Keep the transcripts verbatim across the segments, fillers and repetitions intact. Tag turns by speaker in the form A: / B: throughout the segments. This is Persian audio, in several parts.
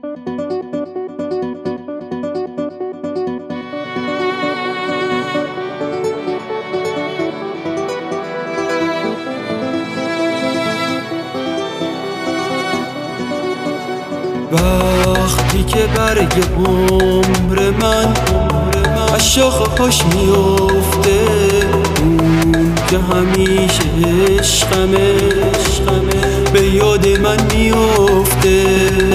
A: وقتی که برگ عمر من از شاخه‌هاش میفته، اون که همیشه عشقمه به یاد من میفته.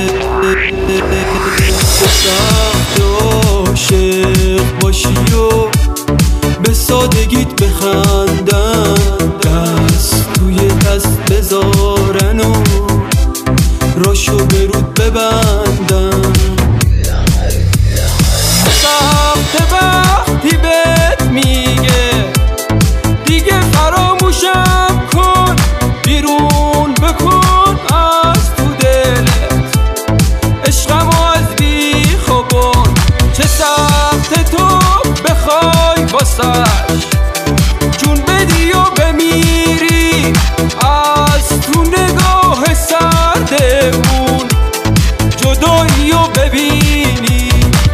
A: به سخت عاشق باشی و به سادگیت بخندن، دست توی دست بذارن و راشو به رود ببندن. سخت وقتی بهت میگه دیگه فراموشم کن، بیرون بکن از تو دلت عشقمو از بی خوابون. چه سخت تو بخوای واسش جون بدی و بمیری، از تو نگاه سردمون جدایی و ببینی.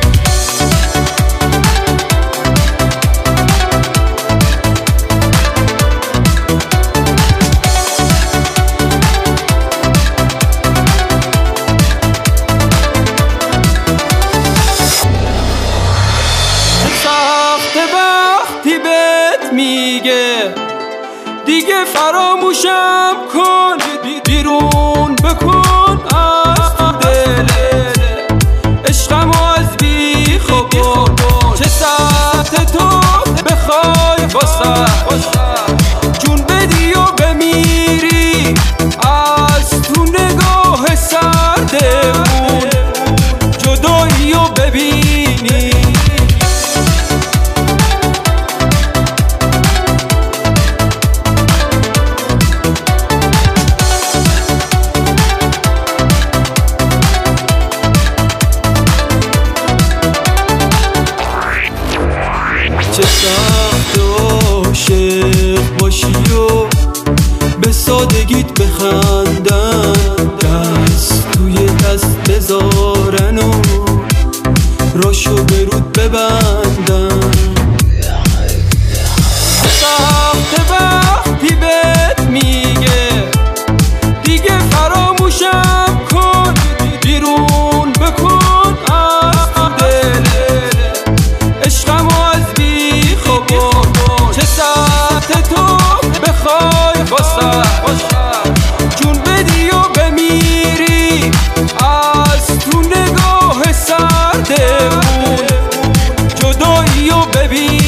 A: میگه دیگه فراموشم کن، بیرون بکن از تو دلت عشقمو از بی خوابون. چه سخت تو بخوای واسه جون بدی و بمیری، از تو نگاه سردمون جدایی و ببینی. چه سخت عاشق باشی و به سادگیت بخندن، دست توی دست بذارن و راشو به رود ببندن. سخت وقتی بهت میگه دیگه فراموشم کن، بیرون بکن از تو دلت عشقمو از بی خوابون. چه سخت تو بخوای واسه جون بدی و بمیری، از تو نگاه سردمون جدایی و ببین.